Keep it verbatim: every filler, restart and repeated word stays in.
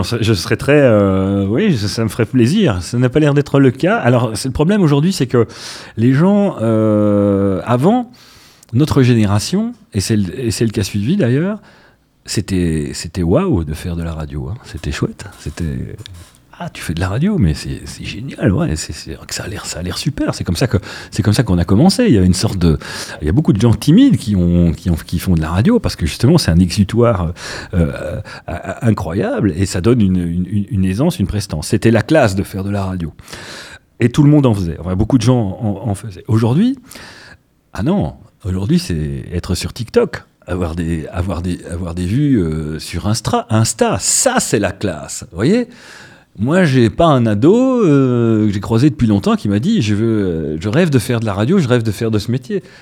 Je serais très... Euh, oui, ça, ça me ferait plaisir. Ça n'a pas l'air d'être le cas. Alors, c'est le problème aujourd'hui, c'est que les gens, euh, avant, notre génération, et c'est le, et c'est le cas suivi d'ailleurs, c'était, c'était waouh de faire de la radio. Hein. C'était chouette. C'était... Ah, tu fais de la radio, mais c'est, c'est génial, ouais. C'est, c'est, ça a l'air, ça a l'air super. C'est comme ça que, c'est comme ça qu'on a commencé. Il y a une sorte de, il y a beaucoup de gens timides qui ont, qui ont, qui font de la radio parce que justement c'est un exutoire euh, euh, incroyable et ça donne une, une, une aisance, une prestance. C'était la classe de faire de la radio et tout le monde en faisait. Enfin, beaucoup de gens en, en faisaient. Aujourd'hui, ah non, aujourd'hui c'est être sur TikTok. Avoir des, avoir des, avoir des vues euh, sur Insta, Insta, ça c'est la classe. Vous voyez ? Moi, j'ai pas un ado euh, que j'ai croisé depuis longtemps qui m'a dit je veux, je rêve de faire de la radio, je rêve de faire de ce métier.